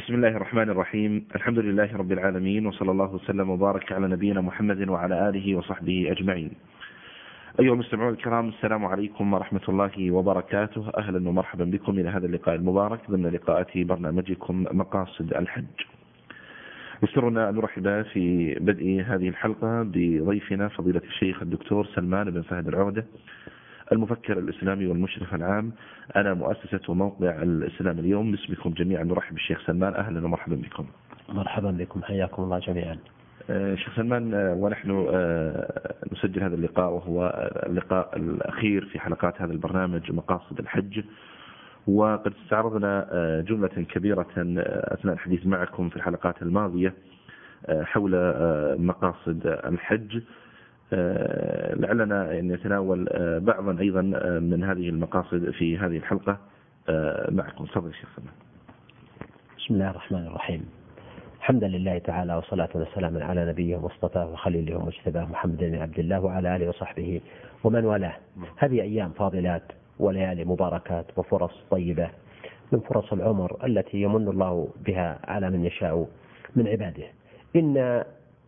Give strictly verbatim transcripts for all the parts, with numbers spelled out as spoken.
بسم الله الرحمن الرحيم. الحمد لله رب العالمين، وصلى الله وسلم وبارك على نبينا محمد وعلى آله وصحبه أجمعين. أيها المستمعون الكرام، السلام عليكم ورحمة الله وبركاته. أهلا ومرحبا بكم إلى هذا اللقاء المبارك ضمن لقاءات برنامجكم مقاصد الحج. يسرنا أن نرحب في بدء هذه الحلقة بضيفنا فضيلة الشيخ الدكتور سلمان بن فهد العودة، المفكر الإسلامي والمشرف العام على مؤسسة وموقع الإسلام اليوم. باسمكم جميعا نرحب بالشيخ سلمان، أهلا ومرحبا بكم. مرحبا بكم، حياكم الله جميعا. شيخ سلمان، ونحن نسجل هذا اللقاء وهو اللقاء الأخير في حلقات هذا البرنامج مقاصد الحج، وقد استعرضنا جملة كبيرة أثناء الحديث معكم في الحلقات الماضية حول مقاصد الحج. لعلنا أن نتناول بعضا أيضا من هذه المقاصد في هذه الحلقة معكم. تفضل شيخ سلمان. بسم الله الرحمن الرحيم. الحمد لله تعالى، والصلاة والسلام على نبيه ومصطفاه وخليله ومجتباه محمد بن عبد الله وعلى آله وصحبه ومن والاه. هذه أيام فاضلات وليالي مباركات وفرص طيبة من فرص العمر التي يمن الله بها على من يشاء من عباده. إن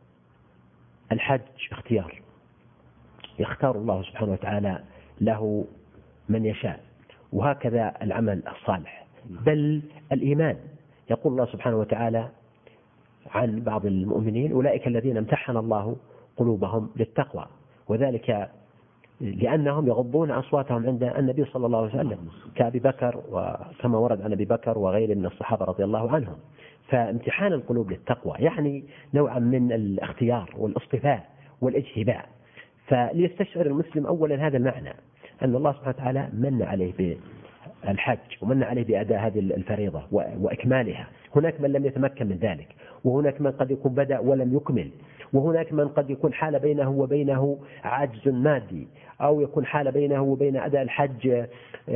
الحج اختيار، يختار الله سبحانه وتعالى له من يشاء، وهكذا العمل الصالح بل الإيمان. يقول الله سبحانه وتعالى عن بعض المؤمنين: أولئك الذين امتحن الله قلوبهم للتقوى، وذلك لأنهم يغضون أصواتهم عند النبي صلى الله عليه وسلم كأبي بكر، وكما ورد عن أبي بكر وغيره من الصحابة رضي الله عنهم. فامتحان القلوب للتقوى يعني نوعا من الاختيار والاصطفاء والاجتباء. فليستشعر المسلم أولا هذا المعنى، أن الله سبحانه وتعالى من عليه بالحج ومن عليه بأداء هذه الفريضة وإكمالها. هناك من لم يتمكن من ذلك، وهناك من قد يكون بدأ ولم يكمل، وهناك من قد يكون حال بينه وبينه عجز مادي، أو يكون حال بينه وبين أداء الحج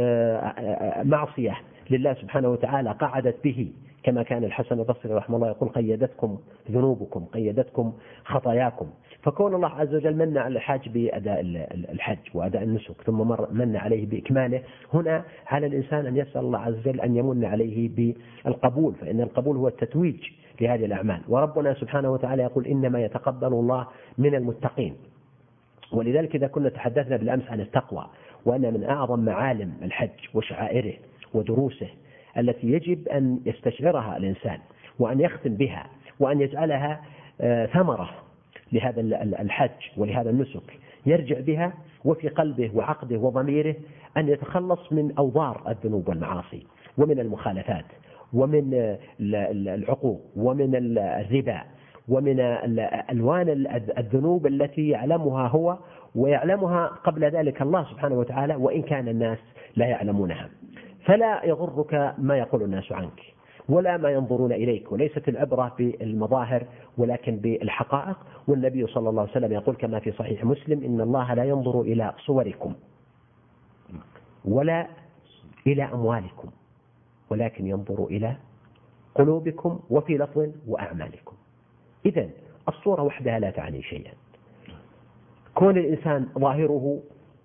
معصية لله سبحانه وتعالى قعدت به، كما كان الحسن البصري رحمه الله يقول: قيدتكم ذنوبكم، قيدتكم خطاياكم. فكون الله عز وجل من على الحاج بأداء الحج وأداء النسك، ثم من عليه بإكماله، هنا على الإنسان أن يسأل الله عز وجل أن يمن عليه بالقبول، فإن القبول هو التتويج لهذه الأعمال. وربنا سبحانه وتعالى يقول: إنما يتقبل الله من المتقين. ولذلك إذا كنا تحدثنا بالأمس عن التقوى، وأن من أعظم معالم الحج وشعائره ودروسه التي يجب أن يستشعرها الإنسان وأن يختم بها وأن يجعلها ثمرة لهذا الحج ولهذا النسك، يرجع بها وفي قلبه وعقده وضميره أن يتخلص من أوضار الذنوب والمعاصي ومن المخالفات ومن العقوق ومن الربا ومن ألوان الذنوب التي يعلمها هو ويعلمها قبل ذلك الله سبحانه وتعالى، وإن كان الناس لا يعلمونها. فلا يغرك ما يقول الناس عنك ولا ما ينظرون إليك، وليست العبرة بالمظاهر ولكن بالحقائق. والنبي صلى الله عليه وسلم يقول كما في صحيح مسلم: إن الله لا ينظر إلى صوركم ولا إلى أموالكم، ولكن ينظر إلى قلوبكم، وفي لفظ وأعمالكم. إذن الصورة وحدها لا تعني شيئا. كون الإنسان ظاهره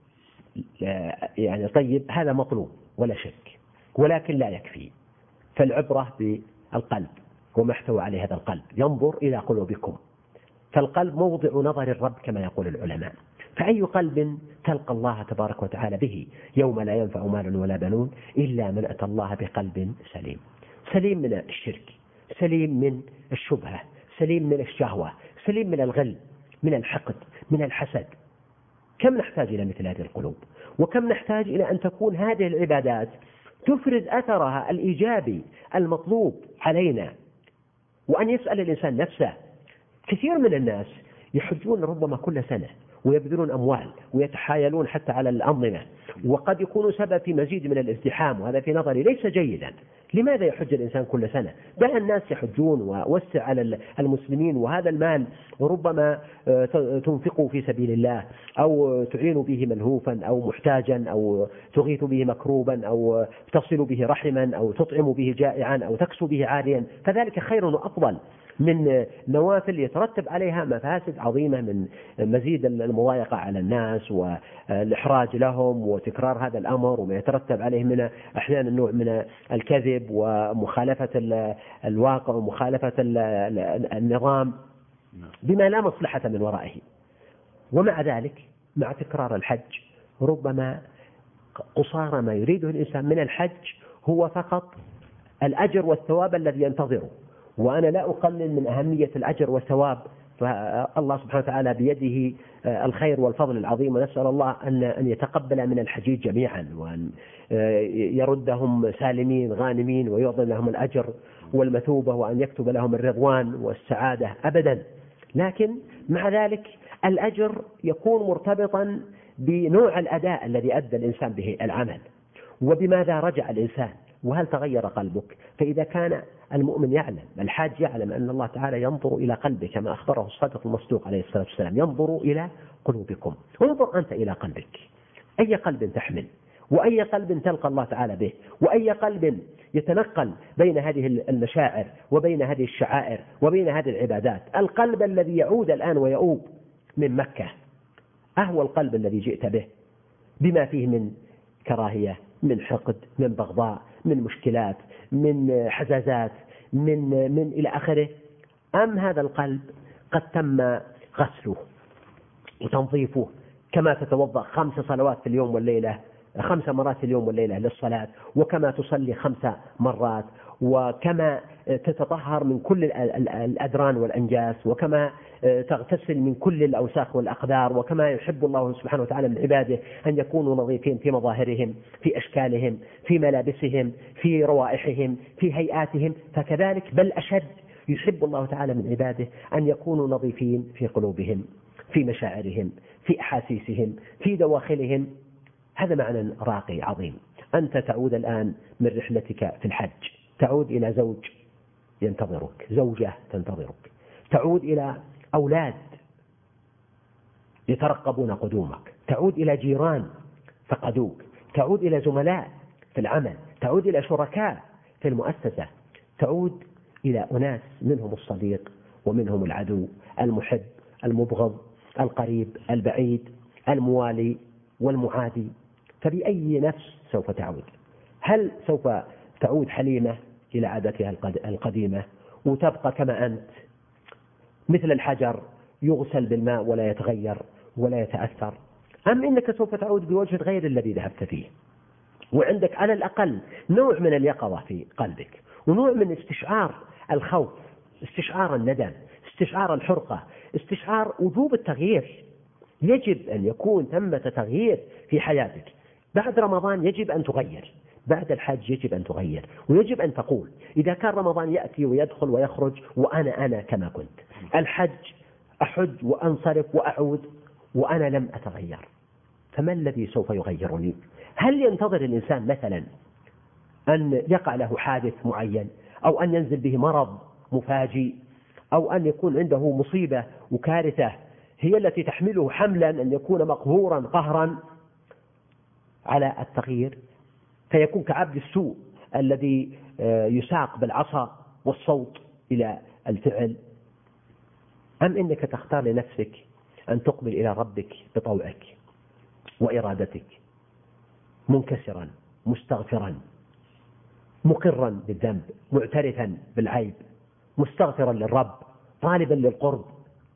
يعني طيب هذا مطلوب ولا شك، ولكن لا يكفي. فالعبرة بالقلب وما احتوى عليه هذا القلب. ينظر إلى قلوبكم، فالقلب موضع نظر الرب كما يقول العلماء. فأي قلب تلقى الله تبارك وتعالى به يوم لا ينفع مال ولا بنون إلا من أتى الله بقلب سليم، سليم من الشرك، سليم من الشبهة، سليم من الشهوة، سليم من الغل، من الحقد، من الحسد. كم نحتاج إلى مثل هذه القلوب، وكم نحتاج إلى أن تكون هذه العبادات تفرز أثرها الإيجابي المطلوب علينا، وأن يسأل الإنسان نفسه. كثير من الناس يحجون ربما كل سنة ويبذلون أموال ويتحايلون حتى على الأنظمة، وقد يكونوا سبب في مزيد من الازدحام، وهذا في نظري ليس جيدا. لماذا يحج الإنسان كل سنة؟ دع الناس يحجون ووسع على المسلمين، وهذا المال ربما تنفقه في سبيل الله، أو تعين به ملهوفا أو محتاجا، أو تغيث به مكروبا، أو تصل به رحما، أو تطعم به جائعا، أو تكسو به عاريا، فذلك خير وأفضل من نوافل يترتب عليها مفاسد عظيمة من مزيد المضايقة على الناس والإحراج لهم وتكرار هذا الأمر، وما يترتب عليه من أحيانا نوع من الكذب الكذب ومخالفة الواقع ومخالفة النظام بما لا مصلحة من ورائه. ومع ذلك مع تكرار الحج ربما قصارى ما يريده الإنسان من الحج هو فقط الأجر والثواب الذي ينتظره. وأنا لا أقلل من أهمية الأجر والثواب، فالله سبحانه وتعالى بيده الخير والفضل العظيم، ونسأل الله أن يتقبل من الحجيج جميعا وأن يردهم سالمين غانمين ويعظم لهم الأجر والمثوبة وأن يكتب لهم الرضوان والسعادة أبدا. لكن مع ذلك الأجر يكون مرتبطا بنوع الأداء الذي أدى الإنسان به العمل وبماذا رجع الإنسان وهل تغير قلبك. فإذا كان المؤمن يعلم، الحاج يعلم أن الله تعالى ينظر إلى قلبك كما أخبره الصادق المصدوق عليه الصلاة والسلام، ينظر إلى قلوبكم. انظر أنت إلى قلبك، أي قلب تحمل وأي قلب تلقى الله تعالى به وأي قلب يتنقل بين هذه المشاعر وبين هذه الشعائر وبين هذه العبادات. القلب الذي يعود الآن ويؤوب من مكة أهو القلب الذي جئت به بما فيه من كراهية، من حقد، من بغضاء، من مشكلات، من حزازات، من من إلى آخره. أم هذا القلب قد تم غسله وتنظيفه كما تتوضأ خمس صلوات في اليوم والليلة، خمس مرات في اليوم والليلة للصلاة، وكما تصلي خمس مرات، وكما تتطهر من كل الأدران والأنجاس، وكما تغتسل من كل الأوساخ والأقدار، وكما يحب الله سبحانه وتعالى من عباده أن يكونوا نظيفين في مظاهرهم، في أشكالهم، في ملابسهم، في روائحهم، في هيئاتهم، فكذلك بل أشد يحب الله تعالى من عباده أن يكونوا نظيفين في قلوبهم، في مشاعرهم، في أحاسيسهم، في دواخلهم. هذا معنى راقي عظيم. أنت تعود الآن من رحلتك في الحج، تعود إلى زوج ينتظرك، زوجة تنتظرك، تعود إلى أولاد يترقبون قدومك، تعود إلى جيران فقدوك، تعود إلى زملاء في العمل، تعود إلى شركاء في المؤسسة، تعود إلى أناس منهم الصديق ومنهم العدو، المحب المبغض، القريب البعيد، الموالي والمعادي. فبأي نفس سوف تعود؟ هل سوف تعود حليمة إلى عادتها القديمة وتبقى كما أنت مثل الحجر يغسل بالماء ولا يتغير ولا يتأثر، أم إنك سوف تعود بوجه غير الذي ذهبت فيه وعندك على الأقل نوع من اليقظة في قلبك ونوع من استشعار الخوف، استشعار الندم، استشعار الحرقة، استشعار وجوب التغيير؟ يجب أن يكون ثمة تغيير في حياتك. بعد رمضان يجب أن تغير، بعد الحج يجب أن تغير، ويجب أن تقول إذا كان رمضان يأتي ويدخل ويخرج وأنا أنا كما كنت، الحج أحج وأنصرف وأعود وأنا لم أتغير، فما الذي سوف يغيرني؟ هل ينتظر الإنسان مثلا أن يقع له حادث معين أو أن ينزل به مرض مفاجئ أو أن يكون عنده مصيبة وكارثة هي التي تحمله حملا أن يكون مقهورا قهرا على التغيير فيكون كعبد السوء الذي يساق بالعصا والصوت إلى الفعل؟ أم إنك تختار لنفسك أن تقبل إلى ربك بطوعك وإرادتك منكسرا مستغفرا مقرا بالذنب معترفا بالعيب مستغفرا للرب طالبا للقرب،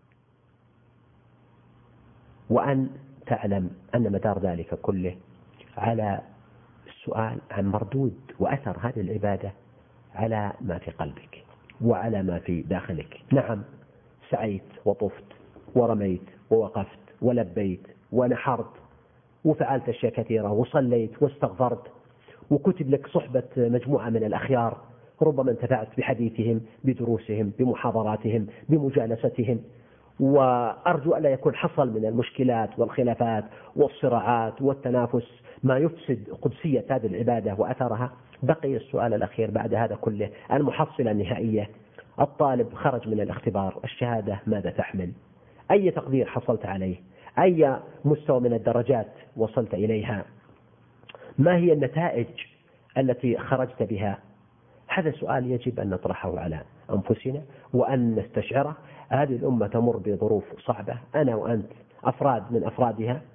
وأن تعلم أن مدار ذلك كله على السؤال عن مردود وأثر هذه العبادة على ما في قلبك وعلى ما في داخلك. نعم سعيت وطفت ورميت ووقفت ولبيت ونحرت وفعلت أشياء كثيرة وصليت واستغفرت وكتب لك صحبة مجموعة من الأخيار، ربما انتفعت بحديثهم بدروسهم بمحاضراتهم بمجالستهم، وأرجو ألا يكون حصل من المشكلات والخلافات والصراعات والتنافس ما يفسد قدسية هذه العبادة وأثرها. بقي السؤال الأخير بعد هذا كله، المحصلة النهائية. الطالب خرج من الاختبار، الشهادة ماذا تحمل؟ أي تقدير حصلت عليه؟ أي مستوى من الدرجات وصلت إليها؟ ما هي النتائج التي خرجت بها؟ هذا سؤال يجب أن نطرحه على أنفسنا وأن نستشعره. هذه الأمة تمر بظروف صعبة، أنا وأنت أفراد من أفرادها،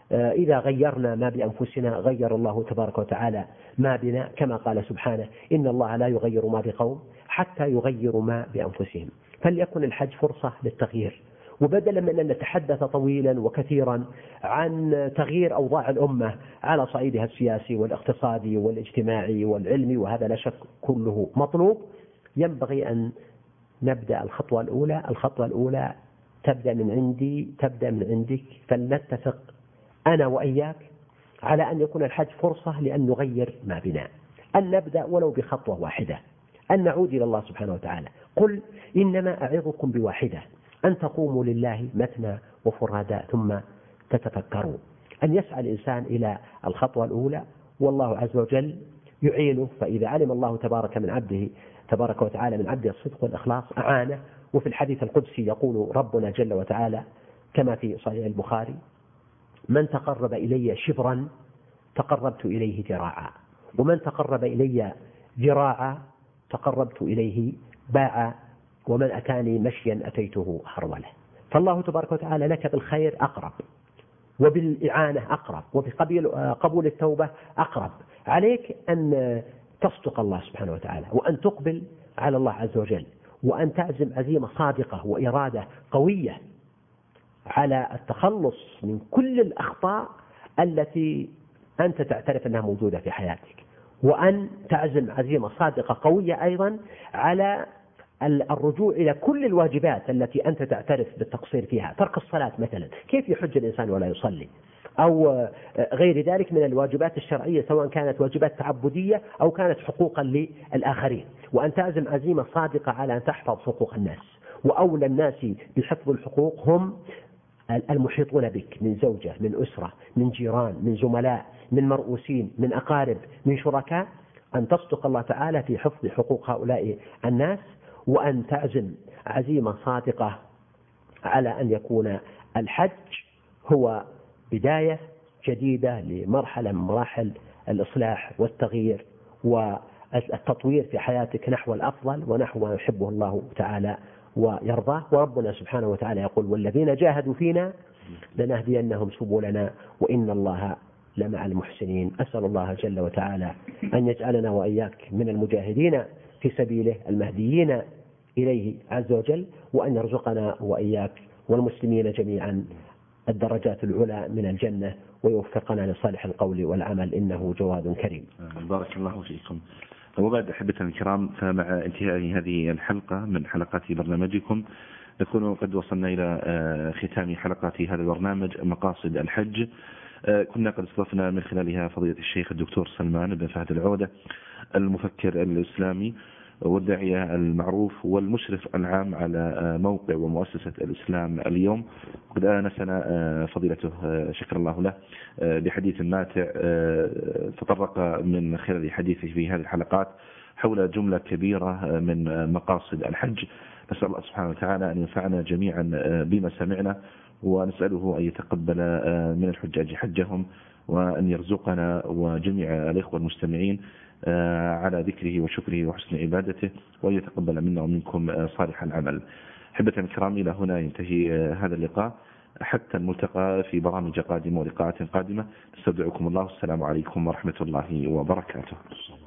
إذا غيرنا ما بأنفسنا غير الله تبارك وتعالى ما بنا، كما قال سبحانه إن الله لا يغير ما بقوم حتى يغيروا ما بأنفسهم. فليكن الحج فرصة للتغيير، وبدلا من أن نتحدث طويلا وكثيرا عن تغيير أوضاع الأمة على صعيدها السياسي والاقتصادي والاجتماعي والعلمي، وهذا لا شك كله مطلوب، ينبغي أن نبدأ الخطوة الأولى. الخطوة الأولى تبدأ من عندي، تبدأ من عندك، فلنتفق أنا وإياك على أن يكون الحج فرصة لأن نغير ما بنا، أن نبدأ ولو بخطوة واحدة، أن نعود إلى الله سبحانه وتعالى. قل إنما أعظكم بواحدة أن تقوموا لله مثنى وفرادا ثم تتفكروا. أن يسعى الإنسان إلى الخطوة الأولى، والله عز وجل يعينه. فإذا علم الله تبارك من عبده تبارك وتعالى من عبده الصدق والإخلاص أعانه. وفي الحديث القدسي يقول ربنا جل وتعالى كما في صحيح البخاري من تقرب إلي شبرا تقربت إليه ذراعا، ومن تقرب إلي ذراعا تقربت إليه باعا، ومن أتاني مشيا أتيته هروله. فالله تبارك وتعالى لك بالخير أقرب، وبالإعانة أقرب، وبقبول التوبة أقرب. عليك أن تصدق الله سبحانه وتعالى، وأن تقبل على الله عز وجل، وأن تعزم عزيمة صادقة وإرادة قوية على التخلص من كل الأخطاء التي أنت تعترف أنها موجودة في حياتك، وأن تعزم عزيمة صادقة قوية أيضا على الرجوع إلى كل الواجبات التي أنت تعترف بالتقصير فيها. ترك الصلاة مثلا، كيف يحج الإنسان ولا يصلي؟ أو غير ذلك من الواجبات الشرعية، سواء كانت واجبات تعبدية أو كانت حقوقا للآخرين. وأن تعزم عزيمة صادقة على أن تحفظ حقوق الناس، وأولى الناس بحفظ الحقوق هم المحيطون بك من زوجة، من أسرة، من جيران، من زملاء، من مرؤوسين، من أقارب، من شركاء. أن تصدق الله تعالى في حفظ حقوق هؤلاء الناس، وأن تعزم عزيمة صادقة على أن يكون الحج هو بداية جديدة لمرحلة من مراحل الإصلاح والتغيير والتطوير في حياتك نحو الأفضل ونحو ما يحبه الله تعالى ويرضاه. وربنا سبحانه وتعالى يقول والذين جاهدوا فينا لنهدينهم سبلنا وإن الله لمع المحسنين. أسأل الله جل وتعالى أن يجعلنا وإياك من المجاهدين في سبيله المهديين إليه عز وجل، وأن يرزقنا وإياك والمسلمين جميعا الدرجات العلى من الجنة، ويوفقنا لصالح القول والعمل إنه جواد كريم. بارك الله فيكم. وبعد أحبتنا الكرام، فمع انتهاء هذه الحلقة من حلقات برنامجكم نكون قد وصلنا إلى ختام حلقات هذا البرنامج مقاصد الحج. كنا قد استضفنا من خلالها فضيلة الشيخ الدكتور سلمان بن فهد العودة، المفكر الإسلامي والداعية المعروف والمشرف العام على موقع ومؤسسة الإسلام اليوم. قد آنسنا فضيلته شكر الله له بحديث ماتع تطرق من خلال حديثه في هذه الحلقات حول جملة كبيرة من مقاصد الحج. نسأل الله سبحانه وتعالى أن ينفعنا جميعا بما سمعنا، ونسأله أن يتقبل من الحجاج حجهم، وأن يرزقنا وجميع الإخوة المستمعين على ذكره وشكره وحسن عبادته، وأن يتقبل منا ومنكم صالح العمل. حبة الكرام، إلى هنا ينتهي هذا اللقاء، حتى الملتقى في برامج قادمة ولقاءات قادمة. نستودعكم الله، السلام عليكم ورحمة الله وبركاته.